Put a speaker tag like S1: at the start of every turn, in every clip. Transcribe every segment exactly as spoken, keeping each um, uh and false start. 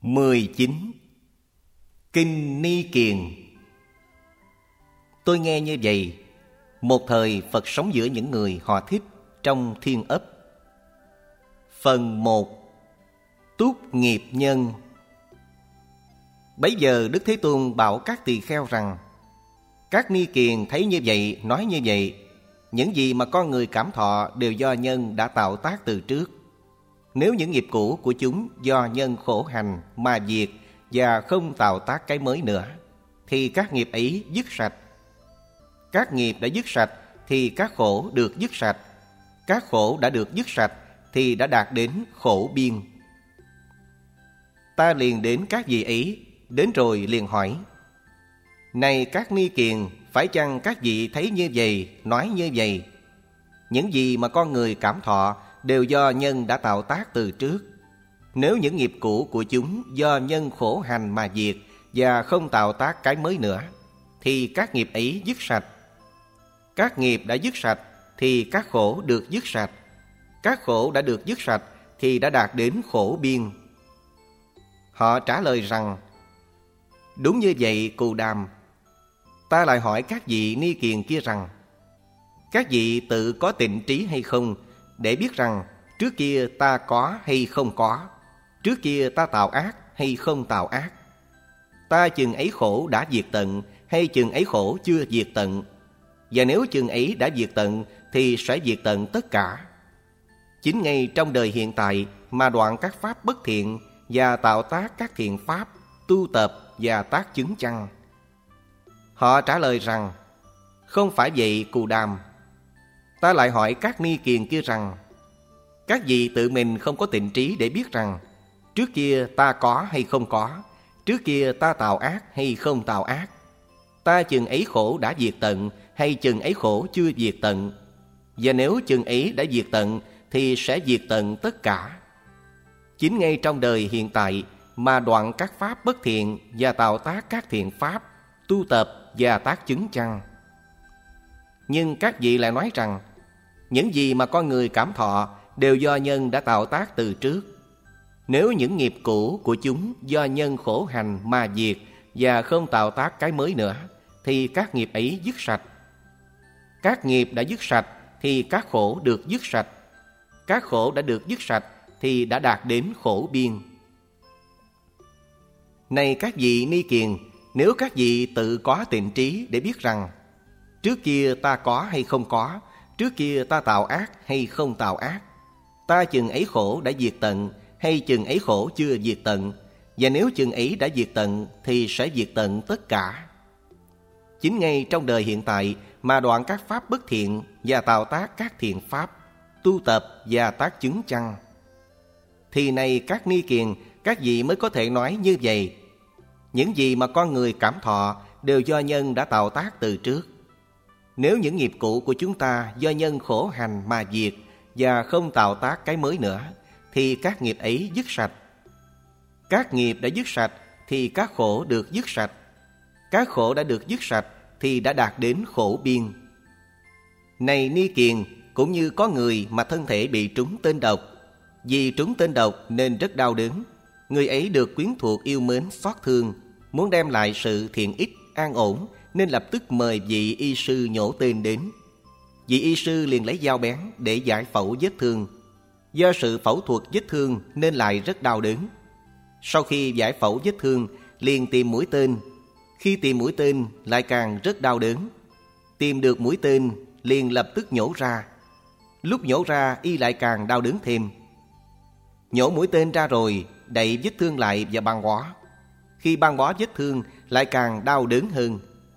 S1: mười chín. Kinh Ni Kiền. Tôi nghe như vậy. Một thời Phật sống giữa những người họ thích trong thiên ấp. Phần một. Túc nghiệp nhân. Bấy giờ Đức Thế Tôn bảo các tỳ kheo rằng: các ni kiền thấy như vậy, nói như vậy. Những gì mà con người cảm thọ đều do nhân đã tạo tác từ trước. Nếu những nghiệp cũ của chúng do nhân khổ hành mà diệt và không tạo tác cái mới nữa, thì các nghiệp ấy dứt sạch. Các nghiệp đã dứt sạch thì các khổ được dứt sạch. Các khổ đã được dứt sạch thì đã đạt đến khổ biên. Ta liền đến các vị ấy, đến rồi liền hỏi: này các ni kiền, phải chăng các vị thấy như vậy, nói như vậy? Những gì mà con người cảm thọ đều do nhân đã tạo tác từ trước. Nếu những nghiệp cũ của chúng do nhân khổ hành mà diệt và không tạo tác cái mới nữa, thì các nghiệp ấy dứt sạch. Các nghiệp đã dứt sạch thì các khổ được dứt sạch. Các khổ đã được dứt sạch thì đã đạt đến khổ biên. Họ trả lời rằng: đúng như vậy Cù Đàm. Ta lại hỏi các vị ni kiền kia rằng: các vị tự có tịnh trí hay không, để biết rằng trước kia ta có hay không có, trước kia ta tạo ác hay không tạo ác, ta chừng ấy khổ đã diệt tận hay chừng ấy khổ chưa diệt tận, và nếu chừng ấy đã diệt tận thì sẽ diệt tận tất cả. Chính ngay trong đời hiện tại mà đoạn các pháp bất thiện và tạo tác các thiện pháp, tu tập và tác chứng chăng? Họ trả lời rằng: không phải vậy Cù Đàm. Ta lại hỏi các ni kiền kia rằng: các vị tự mình không có tịnh trí để biết rằng trước kia ta có hay không có, trước kia ta tạo ác hay không tạo ác, ta chừng ấy khổ đã diệt tận hay chừng ấy khổ chưa diệt tận, và nếu chừng ấy đã diệt tận thì sẽ diệt tận tất cả. Chính ngay trong đời hiện tại mà đoạn các pháp bất thiện và tạo tác các thiện pháp, tu tập và tác chứng chăng? Nhưng các vị lại nói rằng những gì mà con người cảm thọ đều do nhân đã tạo tác từ trước. Nếu những nghiệp cũ của chúng do nhân khổ hành mà diệt và không tạo tác cái mới nữa, thì các nghiệp ấy dứt sạch. Các nghiệp đã dứt sạch thì các khổ được dứt sạch. Các khổ đã được dứt sạch thì đã đạt đến khổ biên. Này các vị ni kiền, nếu các vị tự có tịnh trí để biết rằng trước kia ta có hay không có, trước kia ta tạo ác hay không tạo ác, ta chừng ấy khổ đã diệt tận hay chừng ấy khổ chưa diệt tận, và nếu chừng ấy đã diệt tận thì sẽ diệt tận tất cả. Chính ngay trong đời hiện tại mà đoạn các pháp bất thiện và tạo tác các thiện pháp, tu tập và tác chứng chăng? Thì này các ni kiền, các vị mới có thể nói như vậy. Những gì mà con người cảm thọ đều do nhân đã tạo tác từ trước. Nếu những nghiệp cũ của chúng ta do nhân khổ hành mà diệt và không tạo tác cái mới nữa, thì các nghiệp ấy dứt sạch. Các nghiệp đã dứt sạch thì các khổ được dứt sạch. Các khổ đã được dứt sạch thì đã đạt đến khổ biên. Này ni kiền, cũng như có người mà thân thể bị trúng tên độc. Vì trúng tên độc nên rất đau đớn. Người ấy được quyến thuộc yêu mến xót thương, muốn đem lại sự thiện ích, an ổn, nên lập tức mời vị y sư nhổ tên đến. Vị y sư liền lấy dao bén để giải phẫu vết thương. Do sự phẫu thuật vết thương nên lại rất đau đớn. Sau khi giải phẫu vết thương, liền tìm mũi tên. Khi tìm mũi tên lại càng rất đau đớn. Tìm được mũi tên liền lập tức nhổ ra. Lúc nhổ ra y lại càng đau đớn thêm. Nhổ mũi tên ra rồi, đậy vết thương lại và băng bó. Khi băng bó vết thương lại càng đau đớn hơn.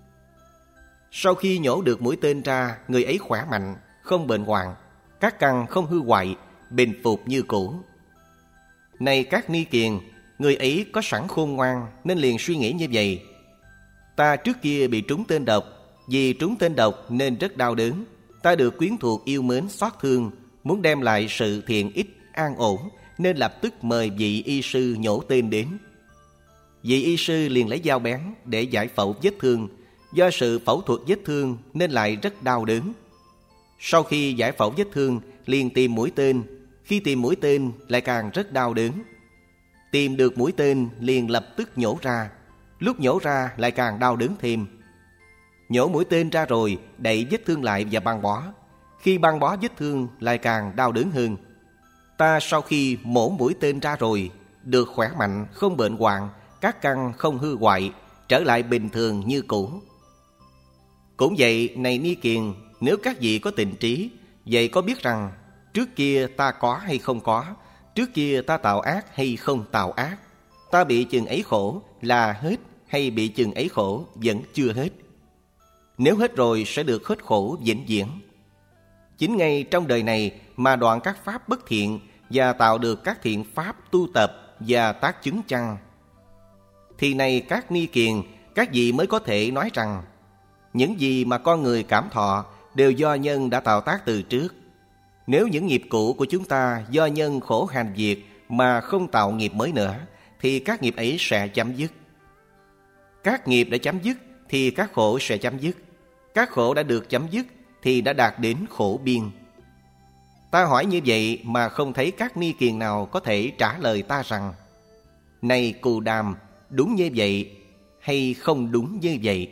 S1: Sau khi nhổ được mũi tên ra, người ấy khỏe mạnh, không bệnh hoạn, các căn không hư hoại, bình phục như cũ. Này các ni kiền, người ấy có sẵn khôn ngoan nên liền suy nghĩ như vậy: ta trước kia bị trúng tên độc, vì trúng tên độc nên rất đau đớn. Ta được quyến thuộc yêu mến xót thương, muốn đem lại sự thiện ích, an ổn, nên lập tức mời vị y sư nhổ tên đến. Vị y sư liền lấy dao bén để giải phẫu vết thương. Do sự phẫu thuật vết thương nên lại rất đau đớn. Sau khi giải phẫu vết thương liền tìm mũi tên. Khi tìm mũi tên lại càng rất đau đớn. Tìm được mũi tên liền lập tức nhổ ra. Lúc nhổ ra lại càng đau đớn thêm. Nhổ mũi tên ra rồi đậy vết thương lại và băng bó. Khi băng bó vết thương lại càng đau đớn hơn. Ta sau khi mổ mũi tên ra rồi, được khỏe mạnh, không bệnh hoạn, các căn không hư hoại, trở lại bình thường như cũ. Cũng vậy, này Ni Kiền, nếu các vị có tịnh trí, vậy có biết rằng trước kia ta có hay không có, trước kia ta tạo ác hay không tạo ác, ta bị chừng ấy khổ là hết hay bị chừng ấy khổ vẫn chưa hết. Nếu hết rồi sẽ được hết khổ vĩnh viễn. Chính ngay trong đời này mà đoạn các pháp bất thiện và tạo được các thiện pháp tu tập và tác chứng chăng? Thì này các Ni Kiền, các vị mới có thể nói rằng những gì mà con người cảm thọ đều do nhân đã tạo tác từ trước. Nếu những nghiệp cũ của chúng ta do nhân khổ hành diệt mà không tạo nghiệp mới nữa, thì các nghiệp ấy sẽ chấm dứt. Các nghiệp đã chấm dứt thì các khổ sẽ chấm dứt. Các khổ đã được chấm dứt thì đã đạt đến khổ biên. Ta hỏi như vậy mà không thấy các Ni Kiền nào có thể trả lời ta rằng này Cù Đàm, đúng như vậy hay không đúng như vậy?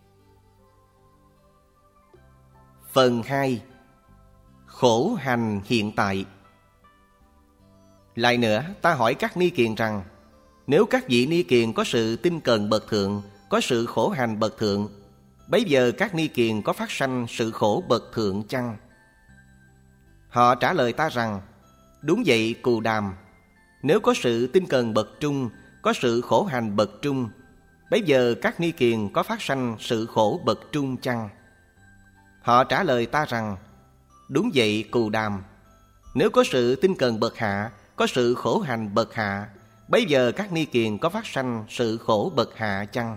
S1: Phần hai. Khổ hành hiện tại. Lại nữa, ta hỏi các Ni Kiền rằng nếu các vị Ni Kiền có sự tinh cần bậc thượng, có sự khổ hành bậc thượng, bấy giờ các Ni Kiền có phát sanh sự khổ bậc thượng chăng? Họ trả lời ta rằng đúng vậy Cù Đàm. Nếu có sự tinh cần bậc trung, có sự khổ hành bậc trung, bấy giờ các Ni Kiền có phát sanh sự khổ bậc trung chăng? Họ trả lời ta rằng đúng vậy Cù Đàm. Nếu có sự tinh cần bậc hạ, có sự khổ hành bậc hạ, bấy giờ các Ni Kiền có phát sanh sự khổ bậc hạ chăng?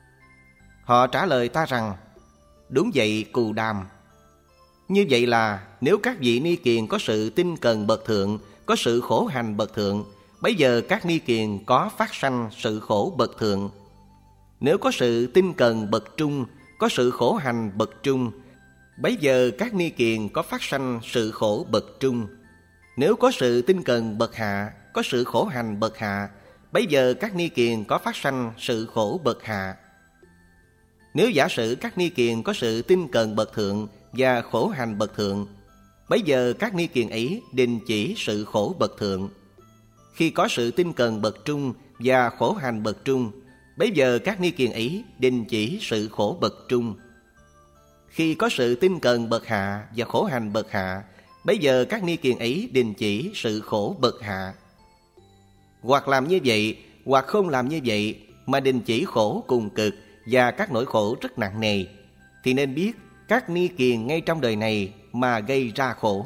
S1: Họ trả lời ta rằng đúng vậy Cù Đàm. Như vậy là nếu các vị Ni Kiền có sự tinh cần bậc thượng, có sự khổ hành bậc thượng, bấy giờ các Ni Kiền có phát sanh sự khổ bậc thượng. Nếu có sự tinh cần bậc trung, có sự khổ hành bậc trung, bấy giờ các Ni Kiền có phát sanh sự khổ bậc trung. Nếu có sự tinh cần bậc hạ, có sự khổ hành bậc hạ, bấy giờ các Ni Kiền có phát sanh sự khổ bậc hạ. Nếu giả sử các Ni Kiền có sự tinh cần bậc thượng và khổ hành bậc thượng, bấy giờ các Ni Kiền ấy đình chỉ sự khổ bậc thượng. Khi có sự tinh cần bậc trung và khổ hành bậc trung, bấy giờ các Ni Kiền ấy đình chỉ sự khổ bậc trung. Khi có sự tinh cần bậc hạ và khổ hành bậc hạ, bấy giờ các Ni Kiền ấy đình chỉ sự khổ bậc hạ. Hoặc làm như vậy, hoặc không làm như vậy, mà đình chỉ khổ cùng cực và các nỗi khổ rất nặng nề, thì nên biết các Ni Kiền ngay trong đời này mà gây ra khổ.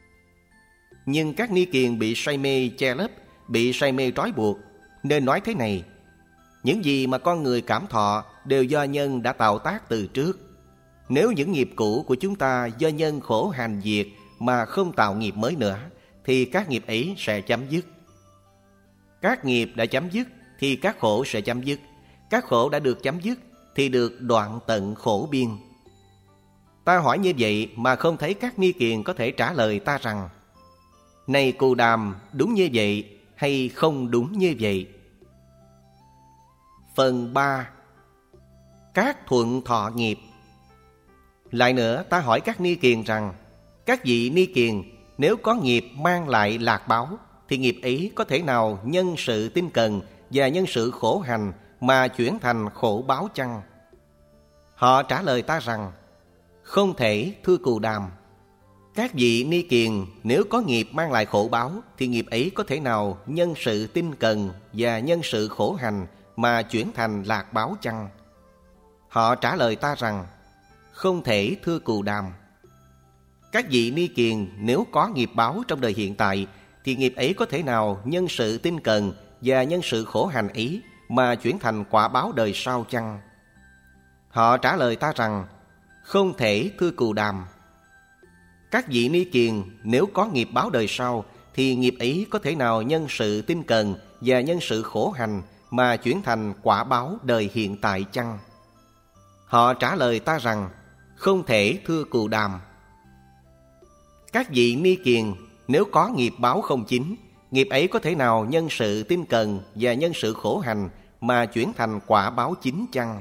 S1: Nhưng các Ni Kiền bị say mê che lấp, bị say mê trói buộc, nên nói thế này: những gì mà con người cảm thọ đều do nhân đã tạo tác từ trước. Nếu những nghiệp cũ của chúng ta do nhân khổ hành diệt mà không tạo nghiệp mới nữa, thì các nghiệp ấy sẽ chấm dứt. Các nghiệp đã chấm dứt thì các khổ sẽ chấm dứt. Các khổ đã được chấm dứt thì được đoạn tận khổ biên. Ta hỏi như vậy mà không thấy các Ni Kiền có thể trả lời ta rằng này Cù Đàm, đúng như vậy hay không đúng như vậy? Phần ba. Các thuận thọ nghiệp. Lại nữa, ta hỏi các Ni Kiền rằng các vị Ni Kiền, nếu có nghiệp mang lại lạc báo, thì nghiệp ấy có thể nào nhân sự tinh cần và nhân sự khổ hành mà chuyển thành khổ báo chăng? Họ trả lời ta rằng không thể, thưa Cù Đàm. Các vị Ni Kiền, nếu có nghiệp mang lại khổ báo, thì nghiệp ấy có thể nào nhân sự tinh cần và nhân sự khổ hành mà chuyển thành lạc báo chăng? Họ trả lời ta rằng không thể, thưa Cù Đàm. Các vị Ni Kiền, nếu có nghiệp báo trong đời hiện tại, thì nghiệp ấy có thể nào nhân sự tinh cần và nhân sự khổ hành ấy mà chuyển thành quả báo đời sau chăng? Họ trả lời ta rằng không thể, thưa Cù Đàm. Các vị Ni Kiền, nếu có nghiệp báo đời sau, thì nghiệp ấy có thể nào nhân sự tinh cần và nhân sự khổ hành mà chuyển thành quả báo đời hiện tại chăng? Họ trả lời ta rằng không thể, thưa Cù Đàm. Các vị Ni Kiền, nếu có nghiệp báo không chính nghiệp ấy có thể nào nhân sự tinh cần và nhân sự khổ hành mà chuyển thành quả báo chính chăng?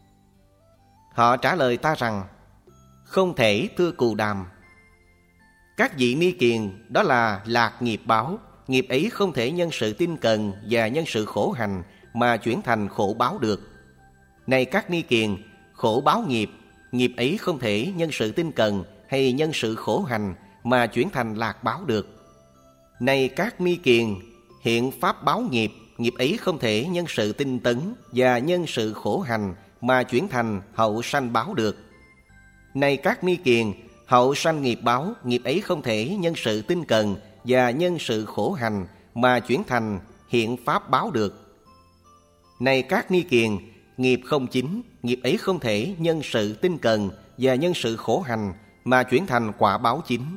S1: Họ trả lời ta rằng, không thể thưa Cù Đàm. Các vị ni kiền, đó là lạc nghiệp báo, nghiệp ấy không thể nhân sự tinh cần và nhân sự khổ hành mà chuyển thành khổ báo được. Này các ni kiền, khổ báo nghiệp, nghiệp ấy không thể nhân sự tinh cần hay nhân sự khổ hành mà chuyển thành lạc báo được. Này các ni kiền, hiện pháp báo nghiệp, nghiệp ấy không thể nhân sự tinh tấn và nhân sự khổ hành mà chuyển thành hậu sanh báo được. Này các ni kiền, hậu sanh nghiệp báo, nghiệp ấy không thể nhân sự tinh cần và nhân sự khổ hành mà chuyển thành hiện pháp báo được. Này các ni kiền, nghiệp không chính, nghiệp ấy không thể nhân sự tinh cần và nhân sự khổ hành mà chuyển thành quả báo chính.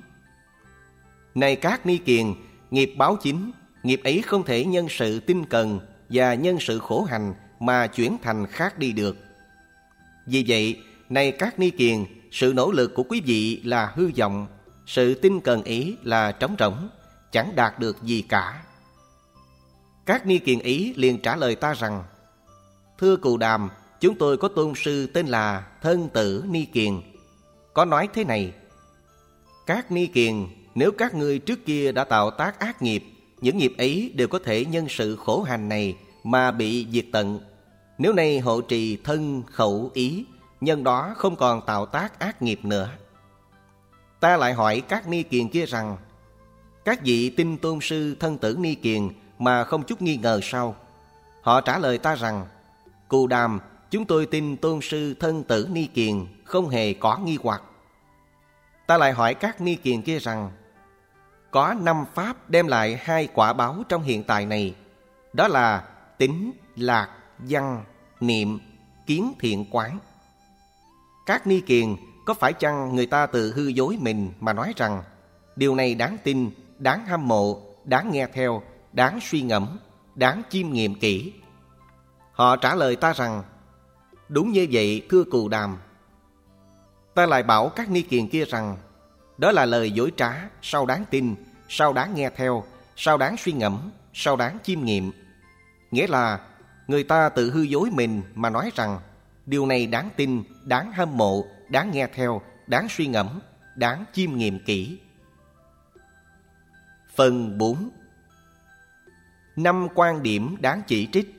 S1: Này các ni kiền, nghiệp báo chính, nghiệp ấy không thể nhân sự tinh cần và nhân sự khổ hành mà chuyển thành khác đi được. Vì vậy, này các ni kiền, sự nỗ lực của quý vị là hư vọng, sự tinh cần ý là trống rỗng, chẳng đạt được gì cả. Các ni kiền ý liền trả lời ta rằng, thưa Cù Đàm, chúng tôi có tôn sư tên là Thân Tử Ni Kiền, có nói thế này: các ni kiền, nếu các ngươi trước kia đã tạo tác ác nghiệp, những nghiệp ấy đều có thể nhân sự khổ hành này mà bị diệt tận. Nếu nay hộ trì thân khẩu ý, nhân đó không còn tạo tác ác nghiệp nữa. Ta lại hỏi các ni kiền kia rằng, các vị tin tôn sư Thân Tử Ni Kiền mà không chút nghi ngờ sao? Họ trả lời ta rằng, Cù Đàm, chúng tôi tin tôn sư Thân Tử Ni Kiền, không hề có nghi hoặc. Ta lại hỏi các ni kiền kia rằng, có năm pháp đem lại hai quả báo trong hiện tại này, đó là tín, lạc, văn, niệm, kiến thiện quán. Các ni kiền, có phải chăng người ta tự hư dối mình mà nói rằng điều này đáng tin, đáng hâm mộ, đáng nghe theo, đáng suy ngẫm, đáng chiêm nghiệm kỹ? Họ trả lời ta rằng, đúng như vậy thưa Cù Đàm. Ta lại bảo các ni kiền kia rằng, đó là lời dối trá, sao đáng tin, sao đáng nghe theo, sao đáng suy ngẫm, sao đáng chiêm nghiệm. Nghĩa là người ta tự hư dối mình mà nói rằng điều này đáng tin, đáng hâm mộ, đáng nghe theo, đáng suy ngẫm, đáng chiêm nghiệm kỹ. Phần bốn. Năm quan điểm đáng chỉ trích.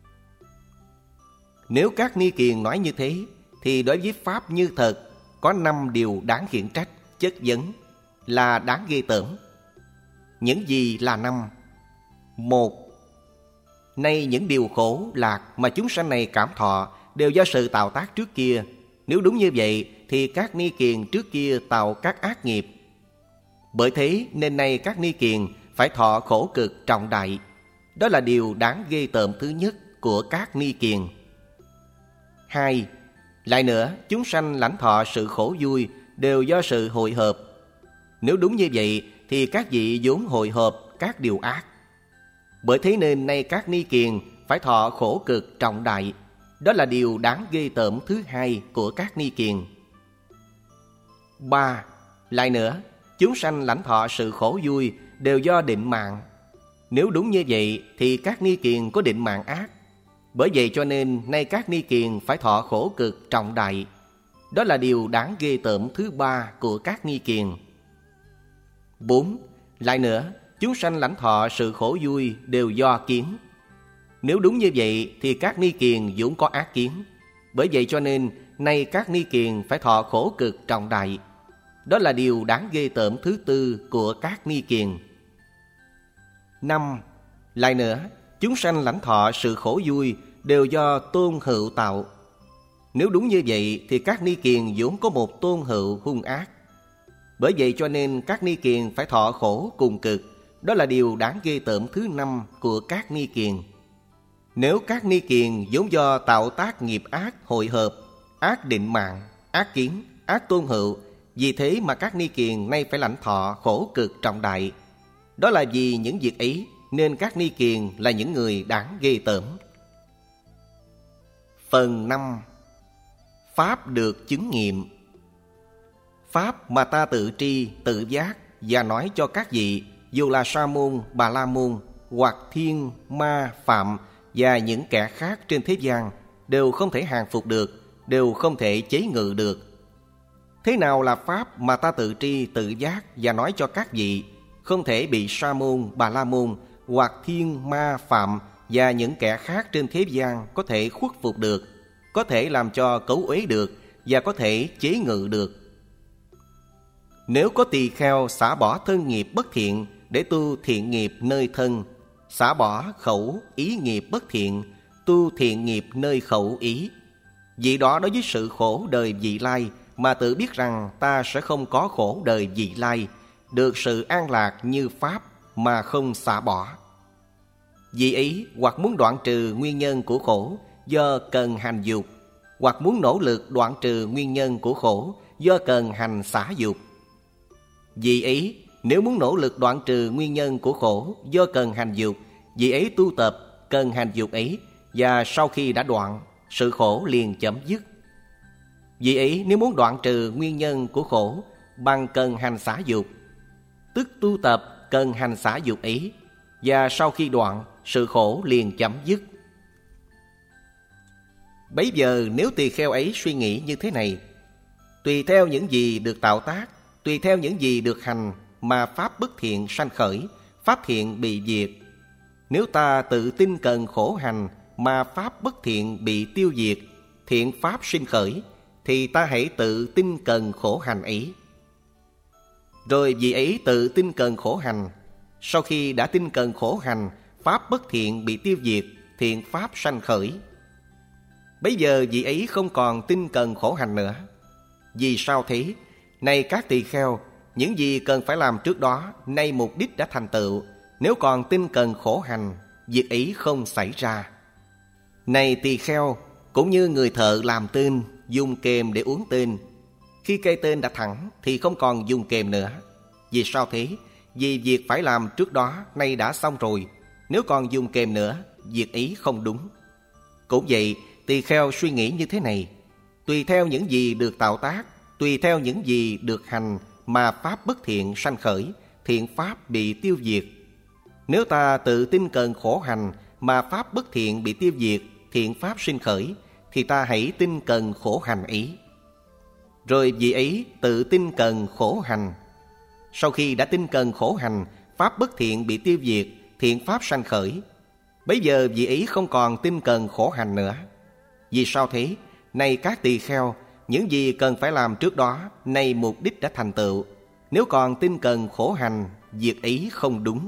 S1: Nếu các ni kiền nói như thế, thì đối với pháp như thật có năm điều đáng khiển trách, chất vấn, là đáng ghê tởm. Những gì là năm? Một, nay những điều khổ lạc mà chúng sanh này cảm thọ đều do sự tạo tác trước kia. Nếu đúng như vậy thì các ni kiền trước kia tạo các ác nghiệp. Bởi thế nên nay các ni kiền phải thọ khổ cực trọng đại. Đó là điều đáng ghê tởm thứ nhất của các ni kiền. Hai, lại nữa, chúng sanh lãnh thọ sự khổ vui đều do sự hội hợp. Nếu đúng như vậy thì các vị vốn hội hợp các điều ác. Bởi thế nên nay các ni kiền phải thọ khổ cực trọng đại. Đó là điều đáng ghê tởm thứ hai của các ni kiền. Ba, lại nữa, chúng sanh lãnh thọ sự khổ vui đều do định mạng. Nếu đúng như vậy thì các ni kiền có định mạng ác. Bởi vậy cho nên nay các ni kiền phải thọ khổ cực trọng đại. Đó là điều đáng ghê tởm thứ ba của các ni kiền. Bốn, lại nữa, chúng sanh lãnh thọ sự khổ vui đều do kiến. Nếu đúng như vậy thì các ni kiền vốn có ác kiến. Bởi vậy cho nên nay các ni kiền phải thọ khổ cực trọng đại. Đó là điều đáng ghê tởm thứ tư của các ni kiền. Năm, lại nữa, chúng sanh lãnh thọ sự khổ vui đều do tôn hữu tạo. Nếu đúng như vậy thì các ni kiền vốn có một tôn hữu hung ác. Bởi vậy cho nên các ni kiền phải thọ khổ cùng cực. Đó là điều đáng ghê tởm thứ năm của các ni kiền. Nếu các ni kiền vốn do tạo tác nghiệp ác hội hợp, ác định mạng, ác kiến, ác tôn hữu, vì thế mà các ni kiền nay phải lãnh thọ khổ cực trọng đại. Đó là vì những việc ấy nên các ni kiền là những người đáng ghê tởm. Phần năm. Pháp được chứng nghiệm. Pháp mà ta tự tri, tự giác và nói cho các vị dù là Sa môn, Bà La môn, hoặc thiên, ma, phạm và những kẻ khác trên thế gian đều không thể hàng phục được, đều không thể chế ngự được. Thế nào là pháp mà ta tự tri tự giác và nói cho các vị không thể bị Sa môn, Bà La môn hoặc thiên, ma, phạm và những kẻ khác trên thế gian có thể khuất phục được, có thể làm cho cấu uế được và có thể chế ngự được? Nếu có tỳ kheo xả bỏ thân nghiệp bất thiện để tu thiện nghiệp nơi thân, xả bỏ khẩu ý nghiệp bất thiện, tu thiện nghiệp nơi khẩu ý, vị đó đối với sự khổ đời vị lai mà tự biết rằng ta sẽ không có khổ đời vị lai, được sự an lạc như pháp mà không xả bỏ. Vị ấy hoặc muốn đoạn trừ nguyên nhân của khổ do cần hành dục, hoặc muốn nỗ lực đoạn trừ nguyên nhân của khổ do cần hành xả dục. Vị ấy nếu muốn nỗ lực đoạn trừ nguyên nhân của khổ do cần hành dục, vị ấy tu tập cần hành dục ấy, và sau khi đã đoạn, sự khổ liền chấm dứt. Vị ấy nếu muốn đoạn trừ nguyên nhân của khổ bằng cần hành xả dục, tức tu tập cần hành xả dục ấy, và sau khi đoạn, sự khổ liền chấm dứt. Bấy giờ nếu tỳ kheo ấy suy nghĩ như thế này: tùy theo những gì được tạo tác, tùy theo những gì được hành mà pháp bất thiện sanh khởi, pháp thiện bị diệt. Nếu ta tự tin cần khổ hành mà pháp bất thiện bị tiêu diệt, thiện pháp sinh khởi, thì ta hãy tự tin cần khổ hành ấy. Rồi vị ấy tự tin cần khổ hành. Sau khi đã tin cần khổ hành, pháp bất thiện bị tiêu diệt, thiện pháp sanh khởi. Bấy giờ vị ấy không còn tin cần khổ hành nữa. Vì sao thế? Này các tỳ kheo, những gì cần phải làm trước đó, nay mục đích đã thành tựu. Nếu còn tin cần khổ hành, việc ấy không xảy ra. Này tỳ kheo, cũng như người thợ làm tên, dùng kềm để uốn tên. Khi cây tên đã thẳng thì không còn dùng kềm nữa. Vì sao thế? Vì việc phải làm trước đó nay đã xong rồi. Nếu còn dùng kềm nữa, việc ấy không đúng. Cũng vậy, tỳ kheo suy nghĩ như thế này: tùy theo những gì được tạo tác, tùy theo những gì được hành mà pháp bất thiện sanh khởi, thiện pháp bị tiêu diệt. Nếu ta tự tin cần khổ hành mà pháp bất thiện bị tiêu diệt, thiện pháp sinh khởi, thì ta hãy tin cần khổ hành ấy. Rồi vị ấy tự tin cần khổ hành. Sau khi đã tin cần khổ hành, pháp bất thiện bị tiêu diệt, thiện pháp sanh khởi. Bấy giờ vị ấy không còn tin cần khổ hành nữa. Vì sao thế? Này các tỳ kheo, những gì cần phải làm trước đó, nay mục đích đã thành tựu. Nếu còn tin cần khổ hành, việc ấy không đúng.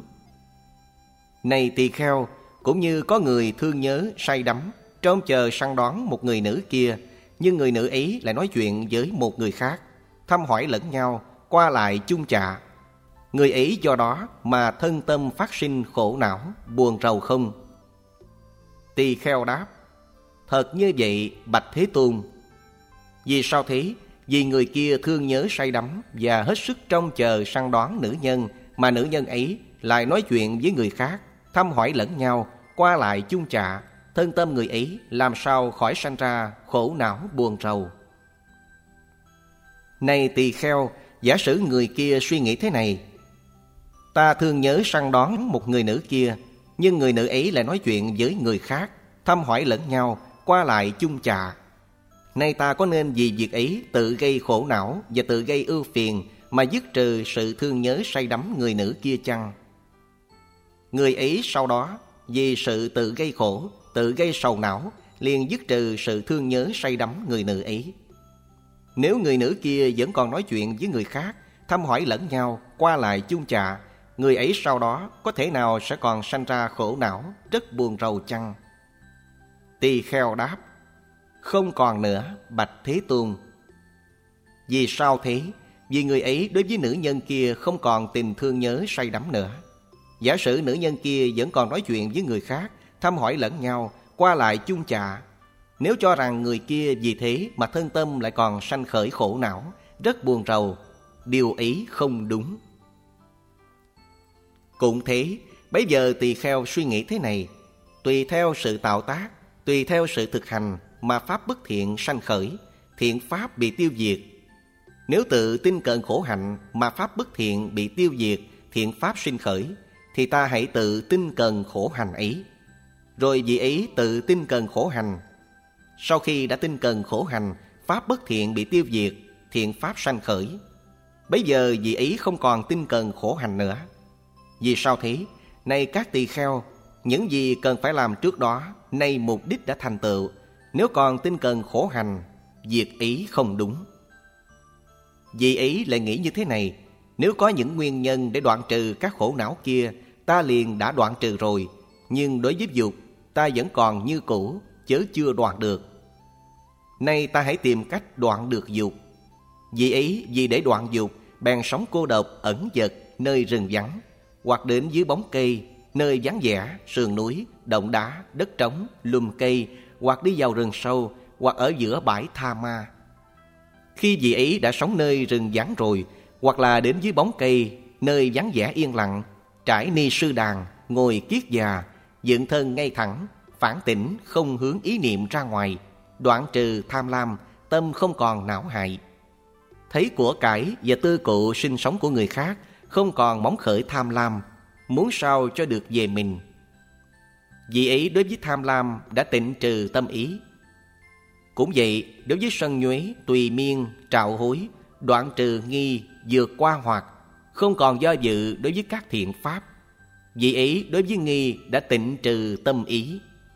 S1: Này tỳ kheo, cũng như có người thương nhớ say đắm, trông chờ săn đón một người nữ kia, nhưng người nữ ấy lại nói chuyện với một người khác, thăm hỏi lẫn nhau, qua lại chung chạ. Người ấy do đó mà thân tâm phát sinh khổ não, buồn rầu không? Tỳ kheo đáp: thật như vậy, bạch Thế Tôn. Vì sao thế? Vì người kia thương nhớ say đắm và hết sức trông chờ săn đón nữ nhân, mà nữ nhân ấy lại nói chuyện với người khác, thăm hỏi lẫn nhau, qua lại chung chạ. Thân tâm người ấy làm sao khỏi sanh ra khổ não buồn rầu. Này tỳ kheo, giả sử người kia suy nghĩ thế này: ta thương nhớ săn đón một người nữ kia, nhưng người nữ ấy lại nói chuyện với người khác, thăm hỏi lẫn nhau, qua lại chung chạ. Nay ta có nên vì việc ấy tự gây khổ não và tự gây ưu phiền mà dứt trừ sự thương nhớ say đắm người nữ kia chăng? Người ấy sau đó vì sự tự gây khổ, tự gây sầu não, liền dứt trừ sự thương nhớ say đắm người nữ ấy. Nếu người nữ kia vẫn còn nói chuyện với người khác, thăm hỏi lẫn nhau, qua lại chung chạ, người ấy sau đó có thể nào sẽ còn sanh ra khổ não, rất buồn rầu chăng? Tỳ kheo đáp: không còn nữa, bạch Thế Tôn. Vì sao thế? Vì người ấy đối với nữ nhân kia không còn tình thương nhớ say đắm nữa. Giả sử nữ nhân kia vẫn còn nói chuyện với người khác, thăm hỏi lẫn nhau, qua lại chung chạ, nếu cho rằng người kia vì thế mà thân tâm lại còn sanh khởi khổ não, rất buồn rầu, điều ấy không đúng. Cũng thế, bấy giờ tỳ kheo suy nghĩ thế này: tùy theo sự tạo tác, tùy theo sự thực hành mà pháp bất thiện sanh khởi, thiện pháp bị tiêu diệt. Nếu tự tin cận khổ hạnh mà pháp bất thiện bị tiêu diệt, thiện pháp sinh khởi, thì ta hãy tự tinh cần khổ hành ấy. Rồi vị ấy tự tinh cần khổ hành. Sau khi đã tinh cần khổ hành, pháp bất thiện bị tiêu diệt, thiện pháp sanh khởi. Bây giờ vị ấy không còn tinh cần khổ hành nữa. Vì sao thế? Này các tỳ kheo, những gì cần phải làm trước đó, nay mục đích đã thành tựu. Nếu còn tinh cần khổ hành, việc ấy không đúng. Vị ấy lại nghĩ như thế này: nếu có những nguyên nhân để đoạn trừ các khổ não kia, ta liền đã đoạn trừ rồi. Nhưng đối với dục, ta vẫn còn như cũ, chớ chưa đoạn được. Nay ta hãy tìm cách đoạn được dục. Vì ấy, vì để đoạn dục, bèn sống cô độc ẩn dật nơi rừng vắng, hoặc đến dưới bóng cây, nơi vắng vẻ, sườn núi, động đá, đất trống, lùm cây, hoặc đi vào rừng sâu, hoặc ở giữa bãi tha ma. Khi vị ấy đã sống nơi rừng vắng rồi, hoặc là đến dưới bóng cây, nơi vắng vẻ yên lặng, trải ni sư đàn, ngồi kiết già, dựng thân ngay thẳng, phản tỉnh, không hướng ý niệm ra ngoài, đoạn trừ tham lam, tâm không còn não hại. Thấy của cải và tư cụ sinh sống của người khác, không còn móng khởi tham lam, muốn sao cho được về mình. Vì ấy đối với tham lam đã tịnh trừ tâm ý. Cũng vậy, đối với sân nhuế, tùy miên, trạo hối, đoạn trừ nghi, vượt qua hoặc, không còn do dự đối với các thiện pháp. Vì ấy đối với nghi đã tịnh trừ tâm ý.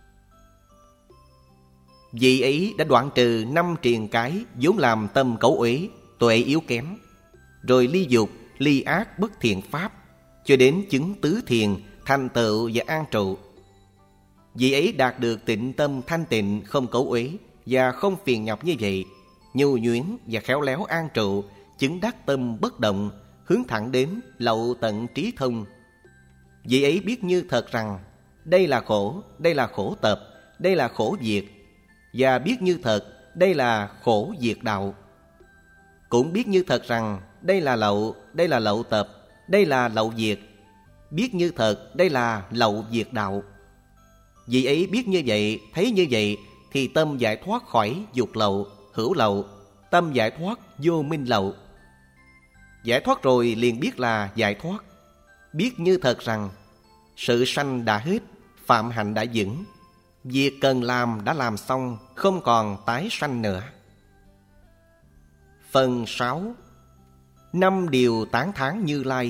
S1: Vì ấy đã đoạn trừ năm triền cái vốn làm tâm cấu uế, tuệ yếu kém. Rồi ly dục, ly ác bất thiện pháp, cho đến chứng tứ thiền, thành tựu và an trụ. Vì ấy đạt được tịnh tâm thanh tịnh, không cấu uế và không phiền nhọc như vậy, nhu nhuyễn và khéo léo an trụ, chứng đắc tâm bất động, hướng thẳng đến lậu tận trí thông. Vì ấy biết như thật rằng đây là khổ, đây là khổ tập, đây là khổ diệt, và biết như thật đây là khổ diệt đạo. Cũng biết như thật rằng đây là lậu, đây là lậu tập, đây là lậu diệt, biết như thật đây là lậu diệt đạo. Vì ấy biết như vậy, thấy như vậy, thì tâm giải thoát khỏi dục lậu, hữu lậu, tâm giải thoát vô minh lậu. Giải thoát rồi liền biết là giải thoát. Biết như thật rằng sự sanh đã hết, phạm hạnh đã vững, việc cần làm đã làm xong, không còn tái sanh nữa. Phần sáu. Năm điều tán thán Như Lai.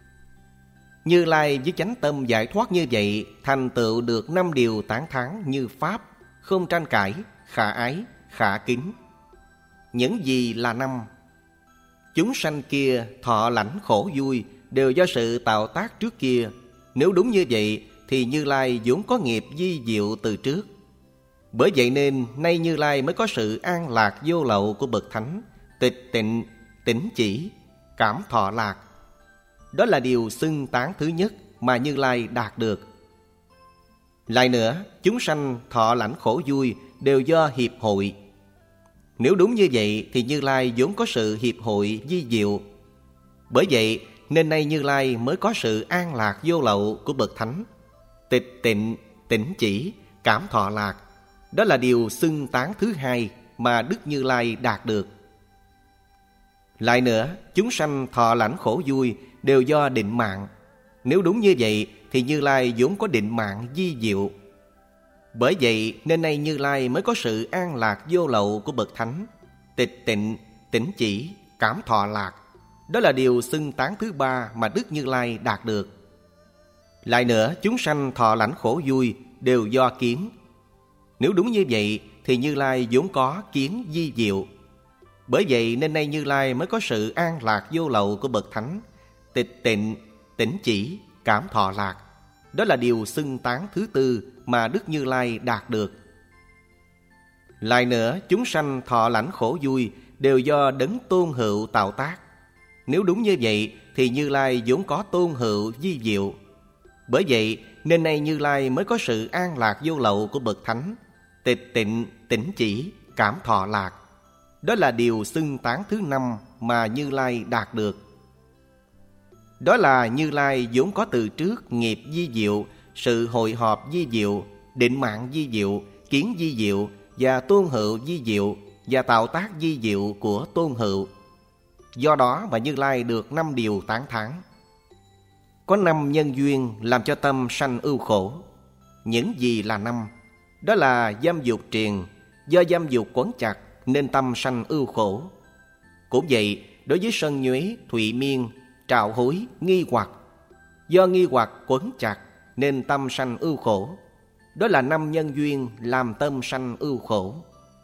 S1: Như Lai với chánh tâm giải thoát như vậy, thành tựu được năm điều tán thán như pháp, không tranh cãi, khả ái, khả kính. Những gì là năm? Chúng sanh kia thọ lãnh khổ vui đều do sự tạo tác trước kia. Nếu đúng như vậy thì Như Lai vốn có nghiệp vi diệu từ trước. Bởi vậy nên nay Như Lai mới có sự an lạc vô lậu của bậc thánh, tịch tịnh, tỉnh chỉ, cảm thọ lạc. Đó là điều xưng tán thứ nhất mà Như Lai đạt được. Lại nữa, chúng sanh thọ lãnh khổ vui đều do hiệp hội. Nếu đúng như vậy thì Như Lai vốn có sự hiệp hội vi diệu. Bởi vậy nên nay Như Lai mới có sự an lạc vô lậu của bậc thánh, tịch tịnh, tỉnh chỉ, cảm thọ lạc. Đó là điều xưng tán thứ hai mà Đức Như Lai đạt được. Lại nữa, chúng sanh thọ lãnh khổ vui đều do định mạng. Nếu đúng như vậy thì Như Lai vốn có định mạng vi diệu. Bởi vậy nên nay Như Lai mới có sự an lạc vô lậu của bậc thánh, tịch tịnh, tỉnh chỉ, cảm thọ lạc. Đó là điều xưng tán thứ ba mà Đức Như Lai đạt được. Lại nữa, chúng sanh thọ lãnh khổ vui đều do kiến. Nếu đúng như vậy thì Như Lai vốn có kiến vi diệu. Bởi vậy nên nay Như Lai mới có sự an lạc vô lậu của bậc thánh, tịch tịnh, tỉnh chỉ, cảm thọ lạc. Đó là điều xưng tán thứ tư mà Đức Như Lai đạt được. Lại nữa, chúng sanh thọ lãnh khổ vui đều do đấng tôn hữu tạo tác. Nếu đúng như vậy thì Như Lai vốn có tôn hữu vi diệu. Bởi vậy nên nay Như Lai mới có sự an lạc vô lậu của bậc thánh, tịch tịnh, tỉnh chỉ, cảm thọ lạc. Đó là điều xưng tán thứ năm mà Như Lai đạt được. Đó là Như Lai vốn có từ trước nghiệp vi diệu, sự hội họp vi diệu, định mạng vi diệu, kiến vi diệu và tôn hữu vi diệu và tạo tác vi diệu của tôn hữu. Do đó mà Như Lai được năm điều tán thán. Có năm nhân duyên làm cho tâm sanh ưu khổ. Những gì là năm? Đó là dâm dục triền. Do dâm dục quấn chặt nên tâm sanh ưu khổ. Cũng vậy, đối với sân nhuế, thụy miên, trạo hối, nghi hoặc. Do nghi hoặc quấn chặt nên tâm sanh ưu khổ. Đó là năm nhân duyên làm tâm sanh ưu khổ.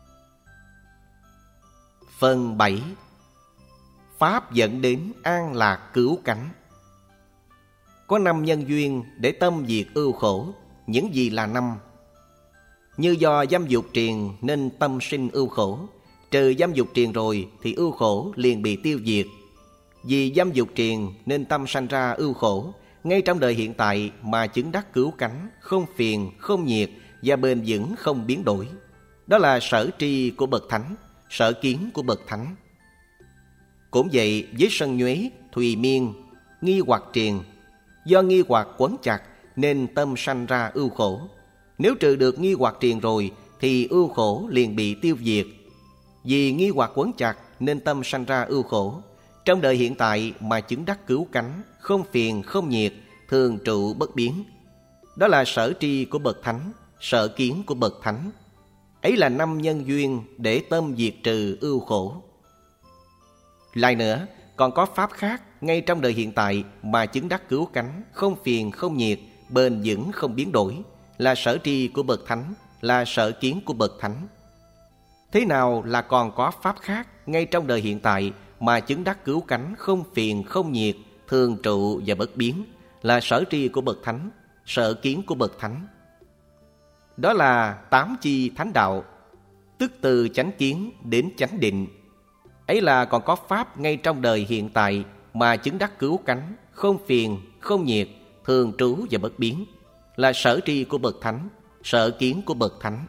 S1: Phần bảy. Pháp dẫn đến an lạc cứu cánh. Có năm nhân duyên để tâm diệt ưu khổ. Những gì là năm? Như do dâm dục triền nên tâm sinh ưu khổ. Trừ dâm dục triền rồi thì ưu khổ liền bị tiêu diệt. Vì dâm dục triền nên tâm sanh ra ưu khổ. Ngay trong đời hiện tại mà chứng đắc cứu cánh, không phiền, không nhiệt và bền vững không biến đổi. Đó là sở tri của bậc thánh, sở kiến của bậc thánh. Cũng vậy với sân nhuế, thùy miên, nghi hoặc triền. Do nghi hoặc quấn chặt nên tâm sanh ra ưu khổ. Nếu trừ được nghi hoặc triền rồi thì ưu khổ liền bị tiêu diệt. Vì nghi hoặc quấn chặt nên tâm sanh ra ưu khổ. Trong đời hiện tại mà chứng đắc cứu cánh, không phiền, không nhiệt, thường trụ bất biến. Đó là sở tri của bậc thánh, sở kiến của bậc thánh. Ấy là năm nhân duyên để tâm diệt trừ ưu khổ. Lại nữa, còn có pháp khác ngay trong đời hiện tại mà chứng đắc cứu cánh, không phiền, không nhiệt, bền vững không biến đổi, là sở tri của bậc thánh, là sở kiến của bậc thánh. Thế nào là còn có pháp khác ngay trong đời hiện tại mà chứng đắc cứu cánh, không phiền, không nhiệt, thường trụ và bất biến, là sở tri của bậc thánh, sở kiến của bậc thánh? Đó là tám chi thánh đạo, tức từ chánh kiến đến chánh định. Ấy là còn có pháp ngay trong đời hiện tại mà chứng đắc cứu cánh, không phiền, không nhiệt, thường trú và bất biến, là sở tri của bậc thánh, sở kiến của bậc thánh.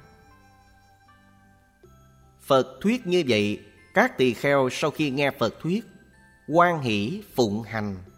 S1: Phật thuyết như vậy, các tỳ kheo sau khi nghe Phật thuyết, hoan hỷ phụng hành.